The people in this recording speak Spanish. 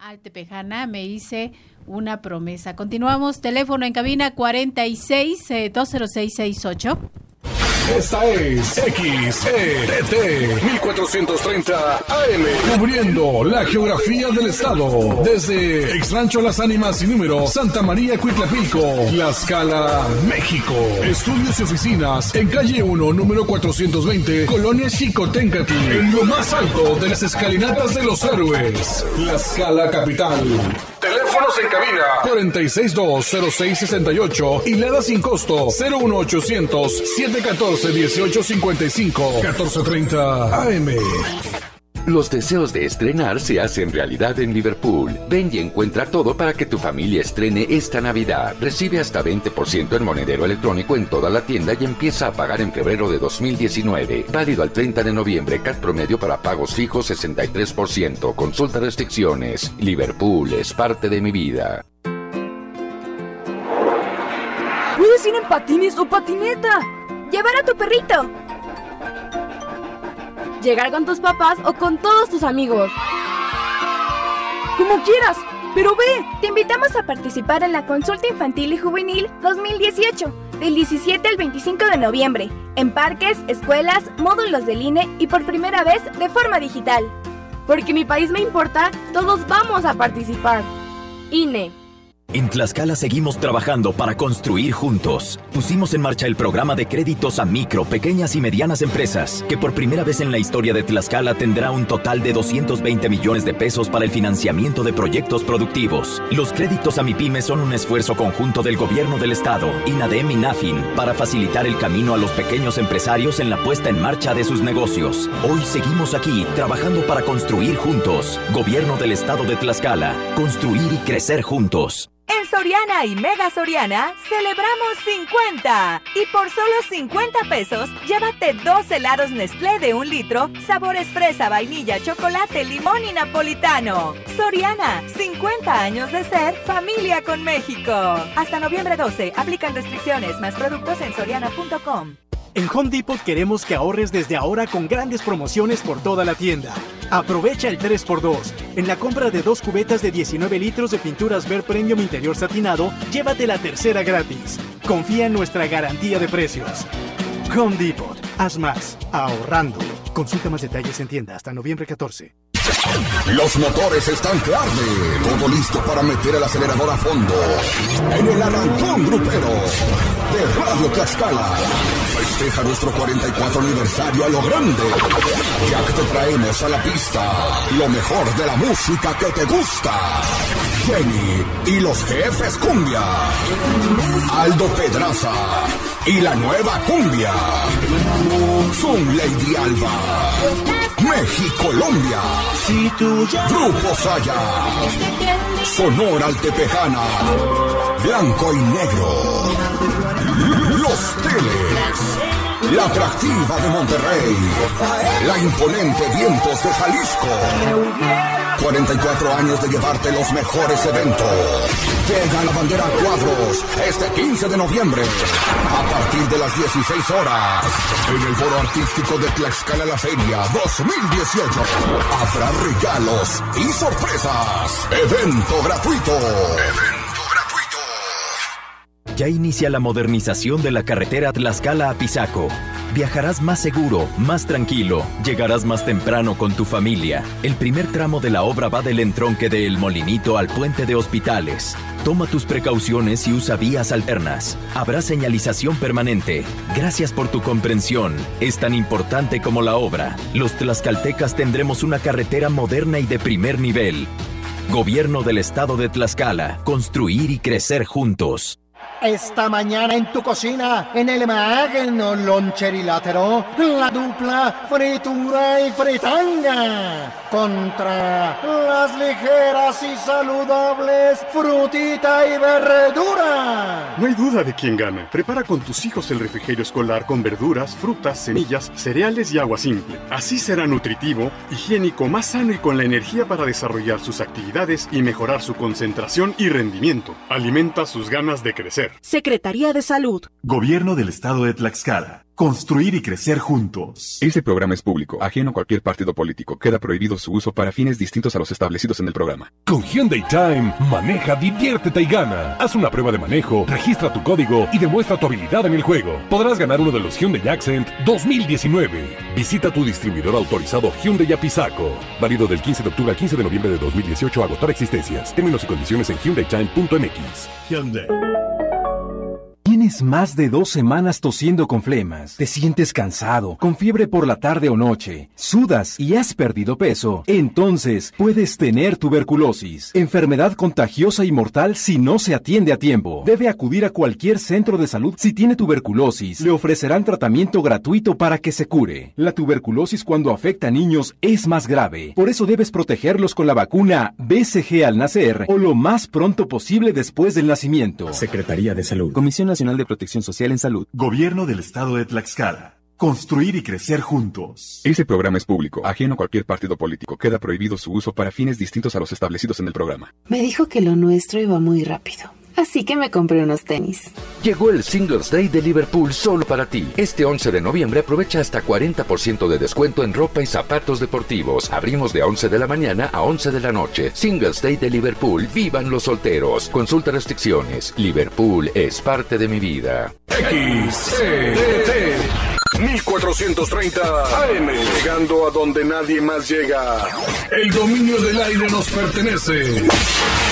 altepejana me hice una promesa. Continuamos, teléfono en cabina 46-20668. Esta es XETT 1430 AM, cubriendo la geografía del estado, desde Exrancho Las Ánimas sin número, Santa María Cuitlapilco, Tlaxcala, México. Estudios y oficinas en calle 1, número 420, Colonia Xicoténcatl, en lo más alto de las escalinatas de los héroes, Tlaxcala capital. Teléfonos en cabina 462-0668 y Lada sin costo 01800-714-1855 1430 AM. Los deseos de estrenar se hacen realidad en Liverpool. Ven y encuentra todo para que tu familia estrene esta Navidad. Recibe hasta 20% en monedero electrónico en toda la tienda y empieza a pagar en febrero de 2019. Válido al 30 de noviembre. CAT promedio para pagos fijos 63%. Consulta restricciones. Liverpool es parte de mi vida. Puedes ir en patines o patineta. Llevar a tu perrito. Llegar con tus papás o con todos tus amigos. Como quieras, pero ve. Te invitamos a participar en la Consulta Infantil y Juvenil 2018, del 17 al 25 de noviembre, en parques, escuelas, módulos del INE y por primera vez de forma digital. Porque mi país me importa, todos vamos a participar. INE. En Tlaxcala seguimos trabajando para construir juntos. Pusimos en marcha el programa de créditos a micro, pequeñas y medianas empresas, que por primera vez en la historia de Tlaxcala tendrá un total de 220 millones de pesos para el financiamiento de proyectos productivos. Los créditos a MIPYME son un esfuerzo conjunto del Gobierno del Estado, INADEM y NAFIN, para facilitar el camino a los pequeños empresarios en la puesta en marcha de sus negocios. Hoy seguimos aquí, trabajando para construir juntos. Gobierno del Estado de Tlaxcala. Construir y crecer juntos. En Soriana y Mega Soriana celebramos 50 y por solo 50 pesos llévate 2 helados Nestlé de 1 litro, sabores fresa, vainilla, chocolate, limón y napolitano. Soriana, 50 años de ser familia con México. Hasta noviembre 12, aplican restricciones, más productos en soriana.com. En Home Depot queremos que ahorres desde ahora con grandes promociones por toda la tienda. Aprovecha el 3x2. En la compra de 2 cubetas de 19 litros de pinturas Ver Premium Interior Satinado, llévate la tercera gratis. Confía en nuestra garantía de precios. Home Depot. Haz más, ahorrando. Consulta más detalles en tienda hasta noviembre 14. Los motores están que arden. Todo listo para meter el acelerador a fondo. En el arrancón grupero de Radio Tlaxcala. Festeja nuestro 44 aniversario a lo grande. Ya que te traemos a la pista lo mejor de la música que te gusta. Jenny y los Jefes Cumbia. Aldo Pedraza y la nueva cumbia. Son Lady Alba. México Colombia. Grupo Saya. Sonora Altepejana. Blanco y negro. Los Teles. La atractiva de Monterrey. La imponente Vientos de Jalisco. 44 años de llevarte los mejores eventos. Llega la bandera a cuadros este 15 de noviembre a partir de las 16 horas en el Foro Artístico de Tlaxcala La Feria 2018. Habrá regalos y sorpresas. Evento gratuito. Ya inicia la modernización de la carretera Tlaxcala a Pisaco. Viajarás más seguro, más tranquilo, llegarás más temprano con tu familia. El primer tramo de la obra va del entronque de El Molinito al puente de Hospitales. Toma tus precauciones y usa vías alternas. Habrá señalización permanente. Gracias por tu comprensión. Es tan importante como la obra. Los tlaxcaltecas tendremos una carretera moderna y de primer nivel. Gobierno del Estado de Tlaxcala. Construir y crecer juntos. Esta mañana en tu cocina, en el magno loncherilátero, la dupla fritura y fritanga contra las ligeras y saludables frutita y verdura. No hay duda de quién gana. Prepara con tus hijos el refrigerio escolar con verduras, frutas, semillas, cereales y agua simple. Así será nutritivo, higiénico, más sano y con la energía para desarrollar sus actividades y mejorar su concentración y rendimiento. Alimenta sus ganas de crecer. mujer. Secretaría de Salud. Gobierno del Estado de Tlaxcala. Construir y crecer juntos. Este programa es público, ajeno a cualquier partido político. Queda prohibido su uso para fines distintos a los establecidos en el programa. Con Hyundai Time, maneja, diviértete y gana. Haz una prueba de manejo, registra tu código y demuestra tu habilidad en el juego. Podrás ganar uno de los Hyundai Accent 2019. Visita tu distribuidor autorizado Hyundai Apizaco. Válido del 15 de octubre al 15 de noviembre de 2018 a agotar existencias. Términos y condiciones en hyundaitime.mx. Hyundai. ¿Tienes más de 2 semanas tosiendo con flemas? ¿Te sientes cansado, con fiebre por la tarde o noche? ¿Sudas y has perdido peso? Entonces puedes tener tuberculosis, enfermedad contagiosa y mortal si no se atiende a tiempo. Debe acudir a cualquier centro de salud si tiene tuberculosis. Le ofrecerán tratamiento gratuito para que se cure. La tuberculosis cuando afecta a niños es más grave. Por eso debes protegerlos con la vacuna BCG al nacer o lo más pronto posible después del nacimiento. Secretaría de Salud. Comisión Nacional de Protección Social en Salud. Gobierno del Estado de Tlaxcala. Construir y crecer juntos. Este programa es público, ajeno a cualquier partido político. Queda prohibido su uso para fines distintos a los establecidos en el programa. Me dijo que lo nuestro iba muy rápido, así que me compré unos tenis. Llegó el Singles Day de Liverpool solo para ti. Este 11 de noviembre aprovecha hasta 40% de descuento en ropa y zapatos deportivos. Abrimos de 11 de la mañana a 11 de la noche. Singles Day de Liverpool. ¡Vivan los solteros! Consulta restricciones. Liverpool es parte de mi vida. XCDT 1430 AM, llegando a donde nadie más llega. El dominio del aire nos pertenece.